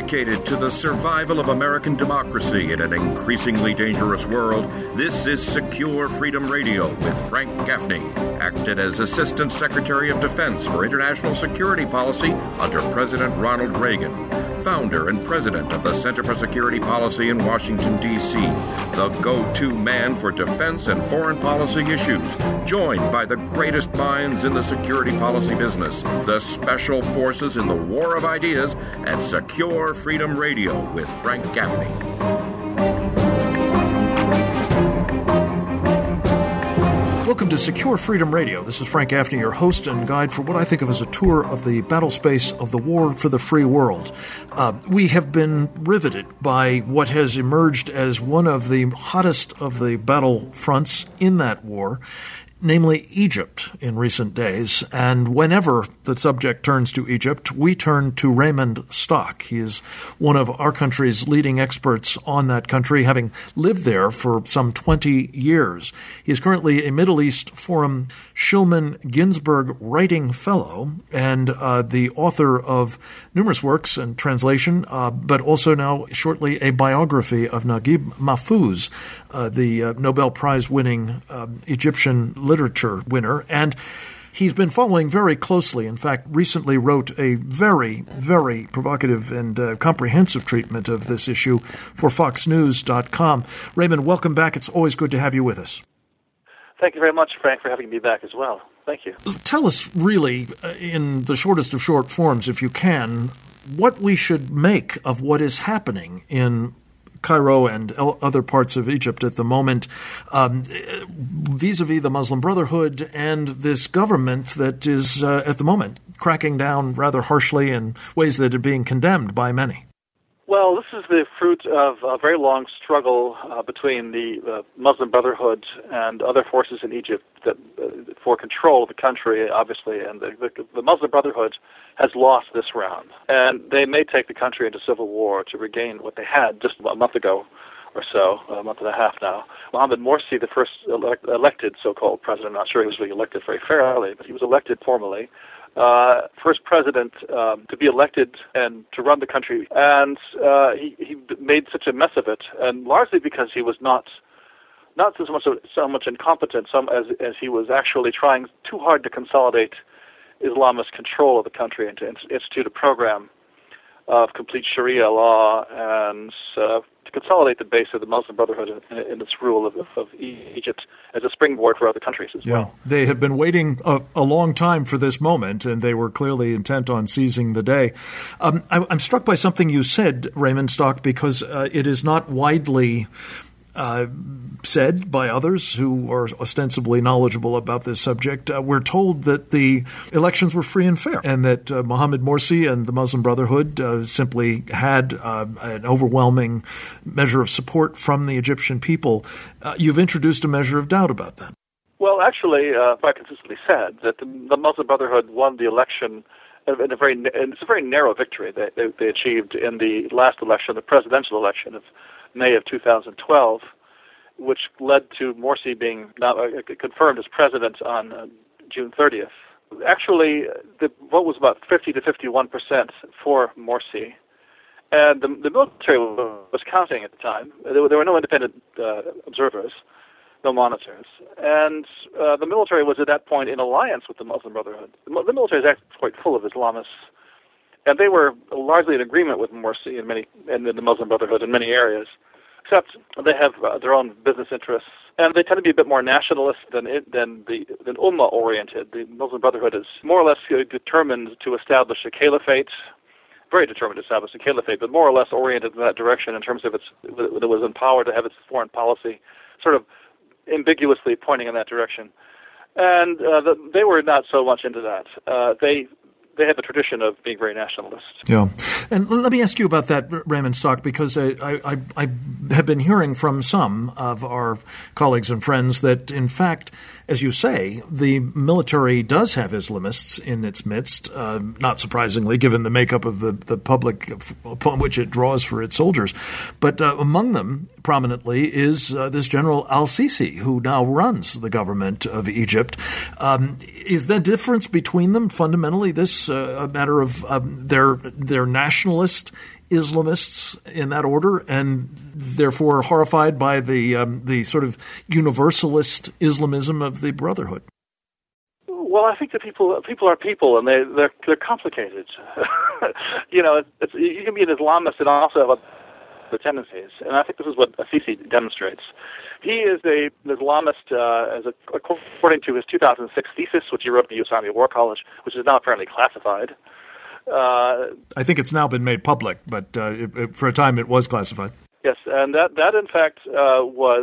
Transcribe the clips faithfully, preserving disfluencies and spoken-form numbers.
dedicated to the survival of American democracy in an increasingly dangerous world, this is Secure Freedom Radio with Frank Gaffney, acted as Assistant Secretary of Defense for International Security Policy under President Ronald Reagan, founder and president of the Center for Security Policy in Washington, D C, the go-to man for defense and foreign policy issues, joined by the greatest minds in the security policy business, the special forces in the war of ideas, and Secure Freedom Radio with Frank Gaffney. Welcome to Secure Freedom Radio. This is Frank Gaffney, your host and guide for what I think of as a tour of the battle space of the war for the free world. Uh, we have been riveted by what has emerged as one of the hottest of the battle fronts in that war, namely Egypt, in recent days. And whenever the subject turns to Egypt, we turn to Raymond Stock. He is one of our country's leading experts on that country, having lived there for some twenty years. He is currently a Middle East Forum Shulman Ginsburg Writing Fellow and uh, the author of numerous works and translation, uh, but also now shortly a biography of Naguib Mahfouz, uh, the uh, Nobel Prize-winning uh, Egyptian literature winner, and he's been following very closely. In fact, recently wrote a very, very provocative and uh, comprehensive treatment of this issue for fox news dot com. Raymond, welcome back. It's always good to have you with us. Thank you very much, Frank, for having me back as well. Thank you. Tell us really, uh, in the shortest of short forms, if you can, what we should make of what is happening in Cairo and other parts of Egypt at the moment, um, vis-a-vis the Muslim Brotherhood and this government that is, uh, at the moment, cracking down rather harshly in ways that are being condemned by many. Well, this is the fruit of a very long struggle uh, between the uh, Muslim Brotherhood and other forces in Egypt that, uh, for control of the country, obviously, and the, the, the Muslim Brotherhood has lost this round. And they may take the country into civil war to regain what they had just a month ago or so, a month and a half now. Mohamed Morsi, the first elect, elected so-called president, I'm not sure he was really elected very fairly, but he was elected formally, Uh, first president um, to be elected and to run the country, and uh, he, he made such a mess of it, and largely because he was not not so much so much incompetent, some as as he was actually trying too hard to consolidate Islamist control of the country and to institute a program of complete Sharia law and uh, to consolidate the base of the Muslim Brotherhood in, in its rule of, of Egypt as a springboard for other countries as yeah. well. They had been waiting a, a long time for this moment, and they were clearly intent on seizing the day. Um, I, I'm struck by something you said, Raymond Stock, because uh, it is not widely Uh, said by others who are ostensibly knowledgeable about this subject. Uh, we're told that the elections were free and fair, and that uh, Mohamed Morsi and the Muslim Brotherhood uh, simply had uh, an overwhelming measure of support from the Egyptian people. Uh, you've introduced a measure of doubt about that. Well, actually, uh, quite consistently said that the, the Muslim Brotherhood won the election in a very, and it's a very narrow victory they, they, they achieved in the last election, the presidential election of May of two thousand twelve, which led to Morsi being now uh, confirmed as president on uh, June thirtieth. Actually, the vote was about fifty to fifty-one percent for Morsi, and the, the military was counting at the time. There were, there were no independent uh, observers, no monitors, and uh, the military was at that point in alliance with the Muslim Brotherhood. The, the military is actually quite full of Islamists, and they were largely in agreement with Morsi in many, and the Muslim Brotherhood in many areas, except they have uh, their own business interests, and they tend to be a bit more nationalist than it, than the than Ummah-oriented. The Muslim Brotherhood is more or less uh, determined to establish a caliphate, very determined to establish a caliphate, but more or less oriented in that direction in terms of its, it was empowered to have its foreign policy, sort of ambiguously pointing in that direction. And uh, the, they were not so much into that. Uh, they They have a tradition of being very nationalist. Yeah. And let me ask you about that, Raymond Stock, because I, I, I have been hearing from some of our colleagues and friends that, in fact, as you say, the military does have Islamists in its midst, uh, not surprisingly, given the makeup of the, the public upon which it draws for its soldiers. But uh, among them, prominently, is uh, this General al-Sisi, who now runs the government of Egypt. Um, is the difference between them fundamentally this uh, a matter of um, their their nationalist Islamists in that order, and therefore horrified by the um, the sort of universalist Islamism of the Brotherhood? Well, I think that people people are people, and they they're they're complicated. you know, it's, it's, you can be an Islamist and also have other tendencies, and I think this is what Assisi demonstrates. He is a, an Islamist, uh, as a, according to his two thousand six thesis, which he wrote at the U S Army War College, which is now apparently classified. Uh, I think it's now been made public, but uh, it, it, for a time it was classified. Yes, and that, that in fact, uh, was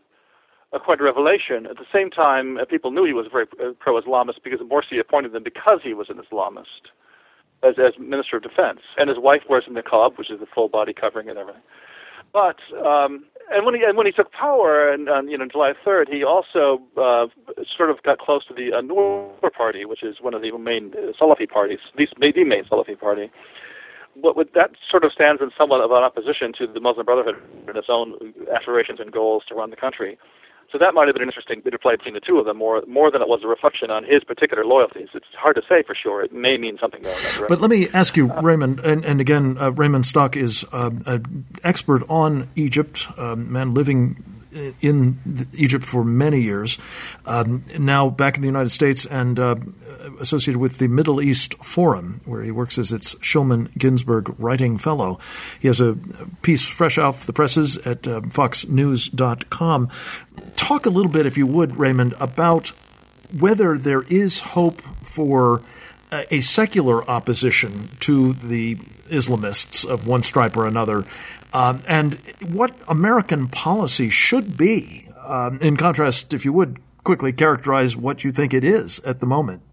a quite a revelation. At the same time, uh, people knew he was very uh, pro-Islamist because Morsi appointed him because he was an Islamist as, as Minister of Defense. And his wife wears a niqab, which is a full body covering and everything. But um, and when he and when he took power, and on you know July third, he also uh, sort of got close to the uh, Noor Party, which is one of the main uh, Salafi parties, the, the main Salafi party. What would, that sort of stands in somewhat of an opposition to the Muslim Brotherhood and its own aspirations and goals to run the country. So that might have been an interesting interplay between the two of them, more more than it was a reflection on his particular loyalties. It's hard to say for sure. It may mean something, though. But let me ask you, Raymond, and, and again, uh, Raymond Stock is uh, an expert on Egypt, a man living in Egypt for many years, um, now back in the United States and uh, associated with the Middle East Forum, where he works as its Shulman Ginsburg Writing Fellow. He has a piece fresh off the presses at uh, fox news dot com. Talk a little bit, if you would, Raymond, about whether there is hope for a secular opposition to the Islamists of one stripe or another, um, and what American policy should be. Um, in contrast, if you would quickly characterize what you think it is at the moment.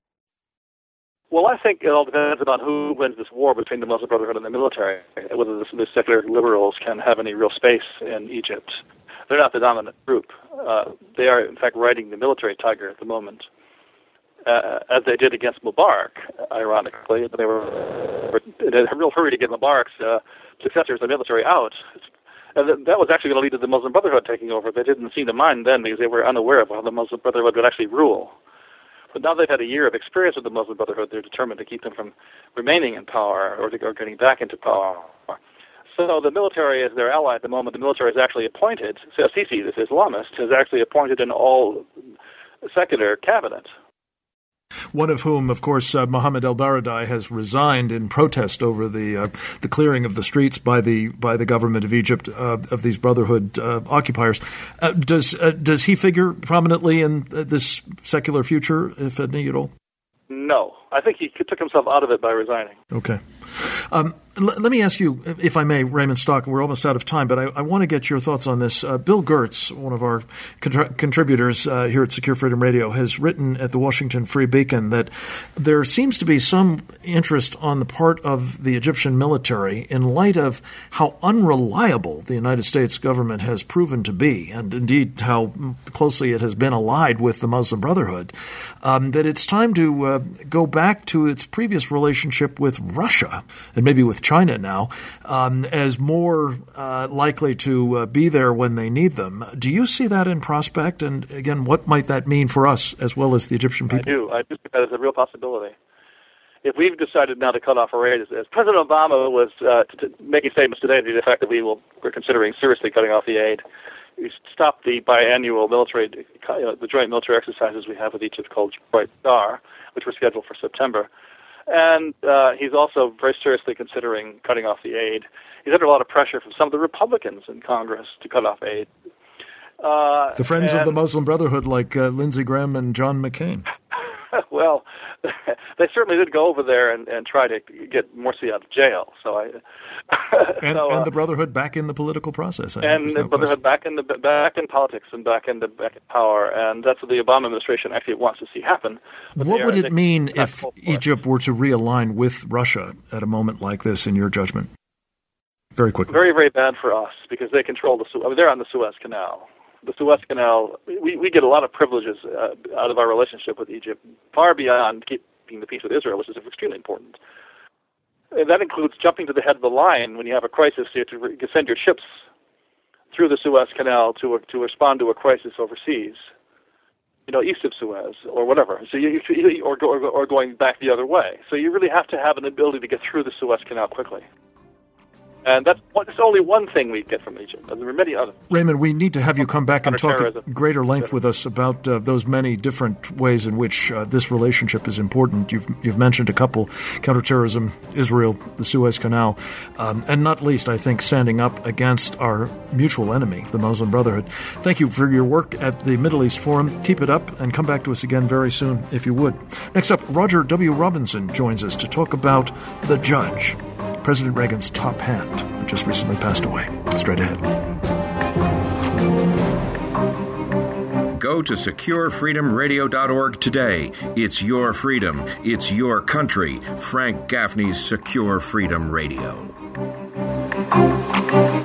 Well, I think it all depends on who wins this war between the Muslim Brotherhood and the military, whether the, the secular liberals can have any real space in Egypt. They're not the dominant group. Uh, they are, in fact, riding the military tiger at the moment. Uh, as they did against Mubarak, ironically. They were in a real hurry to get Mubarak's uh, successors, the military, out. And th- that was actually going to lead to the Muslim Brotherhood taking over. They didn't seem to mind then because they were unaware of how the Muslim Brotherhood would actually rule. But now they've had a year of experience with the Muslim Brotherhood, they're determined to keep them from remaining in power or, to, or getting back into power. So the military is their ally at the moment. The military is actually appointed, so Sisi, this Islamist, has actually appointed an all-secular cabinet. One of whom, of course, uh, Mohammed El-Baradei has resigned in protest over the uh, the clearing of the streets by the by the government of Egypt uh, of these Brotherhood uh, occupiers. Uh, does uh, does he figure prominently in uh, this secular future, if any at all? No, I think he took himself out of it by resigning. Okay. Um, l- let me ask you, if I may, Raymond Stock, we're almost out of time, but I, I want to get your thoughts on this. Uh, Bill Gertz, one of our contra- contributors uh, here at Secure Freedom Radio, has written at the Washington Free Beacon that there seems to be some interest on the part of the Egyptian military in light of how unreliable the United States government has proven to be, and indeed how closely it has been allied with the Muslim Brotherhood, um, that it's time to uh, go back to its previous relationship with Russia, and maybe with China now, um, as more uh, likely to uh, be there when they need them. Do you see that in prospect? And again, what might that mean for us as well as the Egyptian people? I do. I do think that is a real possibility. If we've decided now to cut off our aid, as, as President Obama was uh, to, to making statements today to the effect that we will, we're considering seriously cutting off the aid, we stopped the biannual military, you know, the joint military exercises we have with Egypt called Bright Star, which were scheduled for September. And uh, he's also very seriously considering cutting off the aid. He's under a lot of pressure from some of the Republicans in Congress to cut off aid. Uh, the friends and, of the Muslim Brotherhood like uh, Lindsey Graham and John McCain. Well, they certainly did go over there and, and try to get Morsi out of jail. So I, and, so, uh, and the Brotherhood back in the political process. I and no the Brotherhood back in the back in politics and back in the back in power, and that's what the Obama administration actually wants to see happen. But what would it mean if Egypt were to realign with Russia at a moment like this, in your judgment? Very quickly. Very, very bad for us because they control the. I mean, they're on the Suez Canal. The Suez Canal, we, we get a lot of privileges uh, out of our relationship with Egypt, far beyond keeping the peace with Israel, which is extremely important. And that includes jumping to the head of the line when you have a crisis. You have to re- send your ships through the Suez Canal to to respond to a crisis overseas, you know, east of Suez or whatever. So you, you or, or or going back the other way. So you really have to have an ability to get through the Suez Canal quickly. And that's, that's only one thing we get from Egypt. There are many others. Raymond, we need to have you come back and talk at greater length with us about uh, those many different ways in which uh, this relationship is important. You've you've mentioned a couple: counterterrorism, Israel, the Suez Canal, um, and not least, I think, standing up against our mutual enemy, the Muslim Brotherhood. Thank you for your work at the Middle East Forum. Keep it up and come back to us again very soon, if you would. Next up, Roger W. Robinson joins us to talk about The Judge, President Reagan's top hand, who just recently passed away. Straight ahead. Go to secure freedom radio dot org today. It's your freedom. It's your country. Frank Gaffney's Secure Freedom Radio.